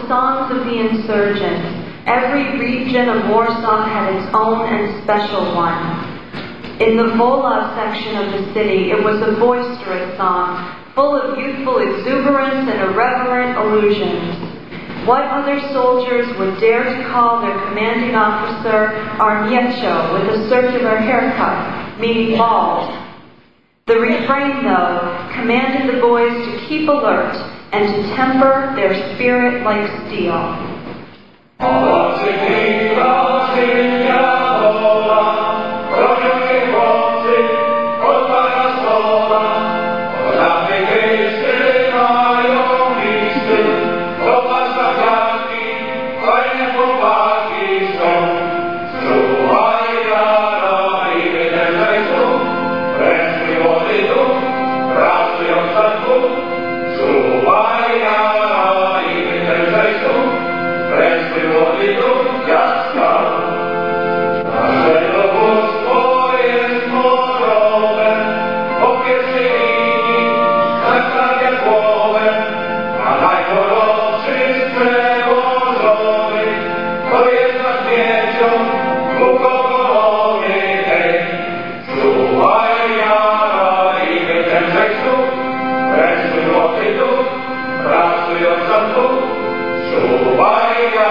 songs of the insurgents. Every region of Warsaw had its own and special one. In the Wola section of the city, it was a boisterous song, full of youthful exuberance and irreverent allusions. What other soldiers would dare to call their commanding officer Armieccio with a circular haircut, meaning bald? The refrain, though, commanded the boys to keep alert and to temper their spirit like steel. Pracując za tu, czuwaj